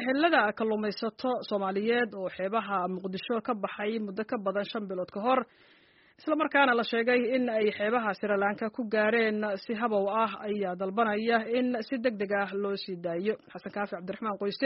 ehelada kalluumaysato Soomaaliyeed oo xeebaha Muqdisho ka baxay muddo ka badan 5 bilood ka hor isla markaana la sheegay in ay xeebaha Sri Lanka ku gaareen si habow ah ayaa dalbanaya in si degdeg ah loo sii daayo. Xasan Kaafi Cabdiraxmaan Qoyste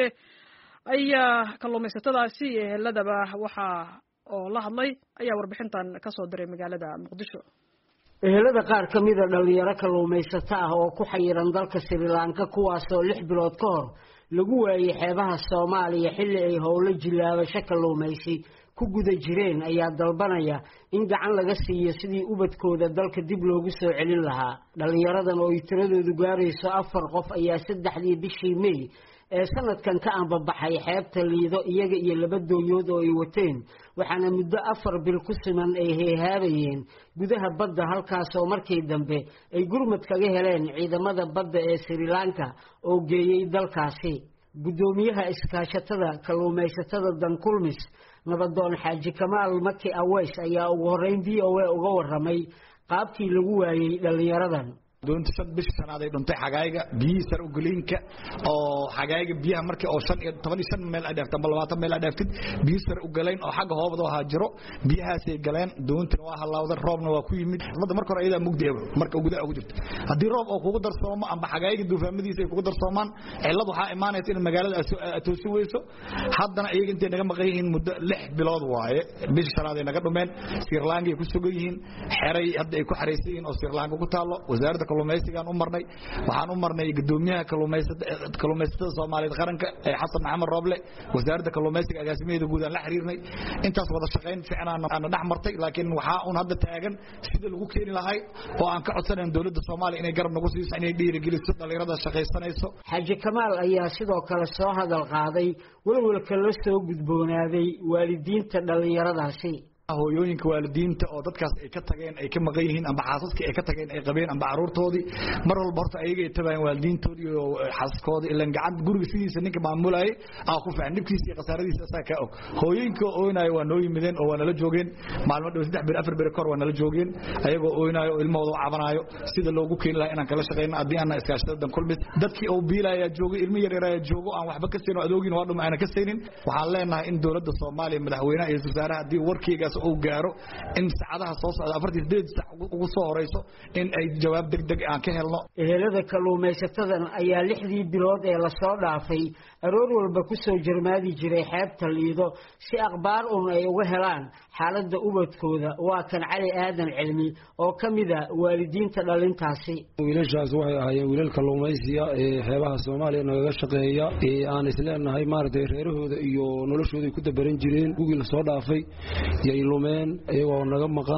ayaa kalluumaysatadaasi eheladaba waxa oo la hadlay ayaa warbixintan ka soo diray magaalada Muqdisho. ehelada qaar ka mid ah dhalinyaro kalluumaysato ah oo ku xayiran dalka Sri Lanka kuwaas oo 6 bilood ka hor lagu waayay xeebaha Soomaaliya xilli ay howlo jilaabasho kalluumaysi ku guda jireen ayaa dalbanaya in gacan laga siiyo sidii ubadkooda dalka dib loogu soo celin lahaa. dhalinyaradan oo tiradoodu gaarayso 4 qof ayaa 3 bishii May ee sanadkan ka anbabaxay xeebta Liido iyaga iyo 2 doonyood oo ay wateen waxaana muddo 4 bil ku siman ay heehaabayeen gudaha badda halkaas oo markii dambe ay gurmad kaga heleen ciidamada badda ee Sri Lanka oo geeyay dalkaasi. gudoomiyaha iskaashatada kalluumaysatada Dankulmis Nabadoon Xaaji Kamaal Maki Aways ayaa ugu horeyn VOA uga waramay qaabkii lagu waayay dhalinyaradan. doonta 5 bish sanaaday dhuntay xagayga biyihiisa u gulinka oo xagayga biyaha markii oo 15 meel ay dhaaftan 20 meel ay dhaaftid biyihiisa u galeen oo xagga hoobada waxa jiro biyahaas ay galeen doontina waa halawda roobna waa ku yimid wada marka hore ayada mugdeeyo marka gudaha ugu jirto hadii roob oo kugu darsoomo amba xagayga duufaamadiisa ay kugu darsoomaan cilad waxa imaanaysa in magaalada toosi weyso haddana iyaga intay naga maqan yihiin muddo 6 bilood waaye bish sanaaday naga dhumeen Sri Lanka ay ku sugan yihiin xeray hadda ay ku xareysan yihiin oo Sri Lanka ku taalo wasaaradda kalluumaysigan u marnay waxaan u marnay gudoomiyaha kalluumaysatada Soomaaliyeed qaranka ee Xasan Maxamed Roble wasaaradda kalluumaysiga agaasimadeeda guud aan la xiriirnay intaas wada shaqeyn fiican aan dhaxmartay laakiin waxa uu hadda taagan sida lagu keeni lahay oo aan ka codsanayn dawladda Soomaaliya inay garab nagu siiso inay dhiirigeliso dhalinyarada shaqaysanayso. Xaaji Kamaal ayaa sidoo kale soo hadal qaaday walwalka la soo gudboonaaday waalidiinta dhalinyaradaasi. hooyooyinka waalidiinta oo dadkaas ay ka tageen ay ka maqan yihiin amba xaasaska ay ka tageen ay qabeen amba caruurtoodii mar walba horta ayaga ay tabayeen waalidiintoodii iyo xaasaskoodii ilaan gacan guriga sidiisa ninka maamulay ku fiican nibkiisa iyo qasaaradiisa asaa ka og hooyooyinka ooynaay waa noo yimideen oo waa nala joogeen maalmo dhow 3 bir 4 bir kor waa nala joogeen ayagoo ooynaay oo ilmahooda u cabanaayo sida loogu keeni lahaa inaan kala shaqeyno haddii aan iskaashada Dankulmis dadkii oo biilaya joogay ilmo yar yar joogo aan waxba ka siin oo adoogin waa dhum aan ka siinin waxaan leenahay in dawladda Soomaaliya madaxweynaha iyo wasaaraha hadii warkiiga oo gaaro in saacadaha soo socda 48 saac ugu soo horeyso in ay jawaab degdeg ah ka helno. ehelada kalluumaysatada ayaa 6 bilood ee la soo dhaafay aroor walba ku soo jarmaadi jiray xeebta Liido si akhbaar ay uga helaan xaaladda ubadkooda. waa kan Cali Aadan Cilmi oo kamida waalidiinta dhalintaasi. wiilashaas waxay ahaayeen wiilal kalluumaysiga ee xeebaha Soomaaliya naga shaqeeya ee aan isleenahay maartay reerahooda iyo noloshooda ku dabaran jireen gugii la soo dhaafay yay lumeen ayagoo naga maqan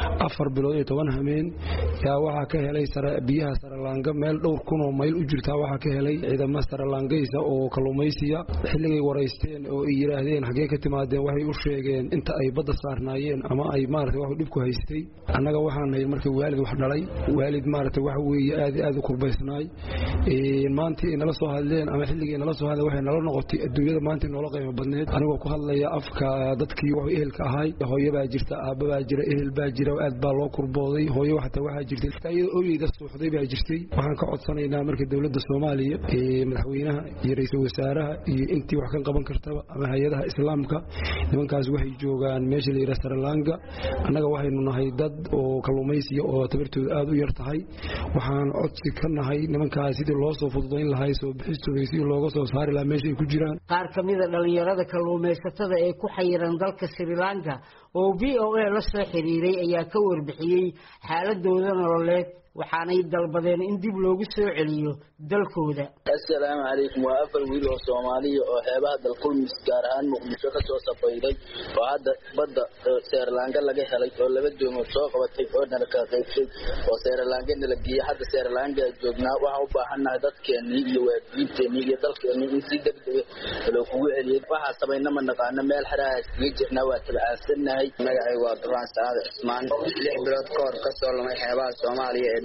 4 bilood iyo 10 hameen yaa waxa ka helay biyaha Sri Lanka meel dhowr kun oo mayl u jirta waxa ka helay ciidamada Sri Lankaysa oo kalluumaysiga xilligay wareysteen oo ay yiraahdeen xagee ka timaadeen waxay u sheegeen inta ay badda saarnaayeen ama ay maartay wax dhib ku haystay annaga waxaan nahay markii waalid wax dhalay waalid maartay wax weeye aad u kurbaysnaay maanta inala soo hadleen ama xilligay nala soo hadleen waxay nala noqotay adduunyada maanta noola qiimo badneed anigoo ku hadlaya afka dadkii wax ehelka ahay hooyada jirta aabba jira ehel baa jira aad baa loo kurbooday hooyo waxa waxa jirtay ayada ooyida suuxday baa jirtay waxaan ka codsanaynaa marka dawladda Soomaaliya ee madaxweynaha iyo ra'iisul wasaaraha iyo intii wax ka qaban kartaba ama hay'adaha islaamka nimankaas waxay joogaan meesha la yiraahdo Sri Lanka annaga waxaynu nahay dad oo kalluumaysiga oo tabartooda aad u yar tahay waxaan codsi ka nahay nimankaas sidii loo soo fududeyn lahaa soo bixistooda si looga soo saari lahaa meesha ay ku jiraan. qaar kamida dhalinyarada kalluumaysatada ee ku xayiran dalka Sri Lanka oo VOA la soo xiriiray ayaa ka warbixiyay xaaladooda nololeed waxaanay dalbadeen in dib loogu soo celiyo dalkooda. Assalaamu alaykum wa afar wiil oo Soomaaliya oo xeebaha Dankulmis gaar ahaan Muqdisho ka soo safayday oo hadda badda Sri Lanka laga helay oo 2 doomood soo qabatay oo nala ka qaybsay oo Sri Lanka la geeyay hadda Sri Lanka joognaa waxa u baahanahay dadkeennii iyo waalidiinteennii iyo dalkeennii in si degdeg ah loo kugu celiyo waxa sameeyna ma naqaano meel xaraas ka jirna waa tabaasanahay magacay waa Duraan Saad Ismaan 6 bilood ka hor ka soo lumay xeebaha Soomaaliya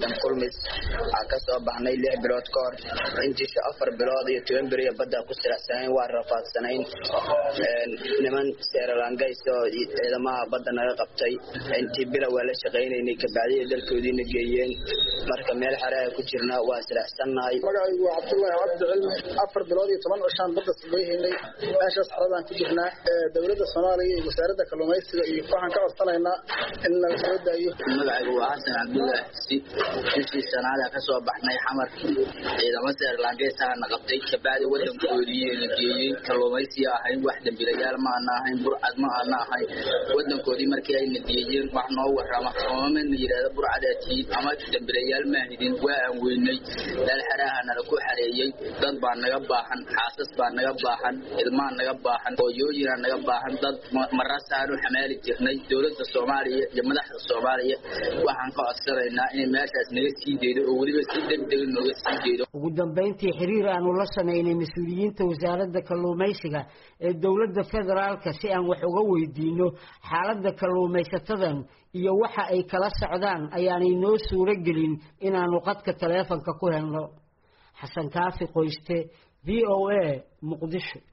dan kulmis aan ka soo baxnay 6 bilood ka hor intii 4 bilood iyo 10 beri badda ku siracsanayn waa rafaadsanayn niman seeralaangayso ciidamada badda naga qabtay intii bila waa la shaqaynaynay ka bacdi dalkoodina geeyeen marka meel xaraha ku jirna waa siracsanahay magacaygu waa Cabdullaahi Cabdi Cilmi 4 bilood iyo 10 cishaan badda sameeynay meeshaas xaradaan ku jirnaa dawladda Soomaaliya iyo wasaaradda kalluumaysiga iyo waxaan ka codsanaynaa in la soo daayo magacaygu waa Xasan Cabdullaahi intii sanada ka soo baxnay xamar ciidamada seeralaangaysa na qabtay ka bacdi wadankoodii la geeyay kalluumaysiga ahayn wax dambiilayaal ma ahayn burcad ma ahayn wadankoodii markii ay nadiyeen wax noo warama oo ma yiraahdo burcadaatiid ama dambiilayaal ma ahidin waa aan weynay dal xaraahana ku xareeyay dad baa naga baahan xaasas baa naga baahan ilmaha naga baahan hooyooyin naga baahan dad marasaanu xamaali jirnay dawladda Soomaaliya iyo madaxda Soomaaliya waxaan ka codsanaynaa in meeshaas naga sii deedo oo waliba si degdeg nooga sii deedo ugu dambeyntii xiriir aanu la sameynay mas'uuliyiinta wasaaradda kalluumaysiga ee dawladda federaalka si aan wax uga weydiino xaaladda kalluumaysatadan iyo waxa ay kala socdaan ayaanay noo suuro gelin inaanu qadka taleefanka ku helno xasan kaafi qoyste VOA Muqdisho.